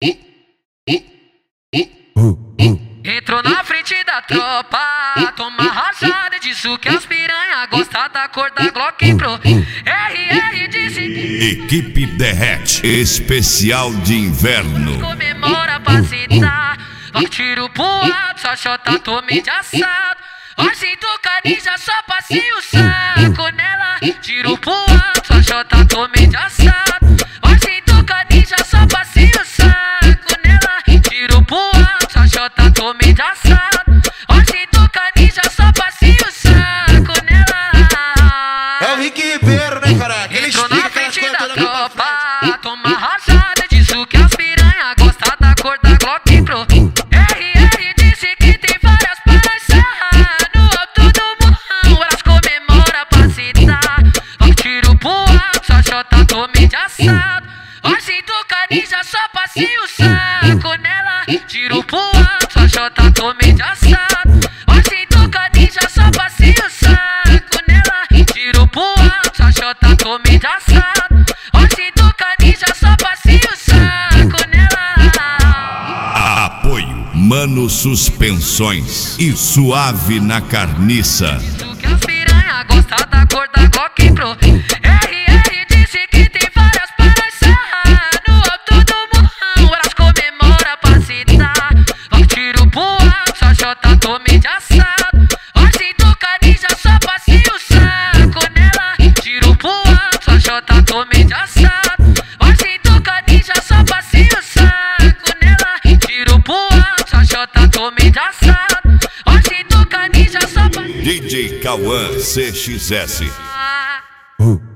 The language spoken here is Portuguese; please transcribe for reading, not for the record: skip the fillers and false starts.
Entrou na frente da tropa, toma rajada, disso que as piranha gosta da cor da Glock Pro. RR disse que Equipe Derrete, especial de inverno. comemora pra citar. Vai tiro pro alto, só chota tome de assado. Hoje do canija só passei o saco nela. Tiro pro alto, só chota tome de assado. Hoje do canija só passei o saco nela. Tiro pro alto, só chota tome de assado. Hoje do canija só passei o saco nela. É o Rick Ribeiro, né, cara? Ele Entrou explica na aquelas frente coisas da todas pra tropa, toma rajada, disso que as piranha gosta da cor da Glock Pro. RR disse que tem várias parças no alto do morrão, elas comemora pra citar. Vai tiro pro alto, só chota tome de assado. Hoje do canija só passei o saco nela. Tiro pro alto, só chota tome de assado. Hoje do canija só passei o saco nela. Tiro pro alto, só chota tome de assado. Hoje do canija só passei o saco nela. Apoio Mano Suspensões e Suave na Carniça. Disso que as piranha gosta da cor da Glock Pro. RR disse que tem várias parças no alto do morrão, elas comemora pra citar. Vai tiro pro alto, só chota tome de assado. Hoje do canija só passei o saco nela. Tiro pro alto, só chota tome de assado. Hoje do canija só passei o saco nela. Tiro pro alto, só chota tome de assado. Hoje do canija só passei DJ Cauã CXS. o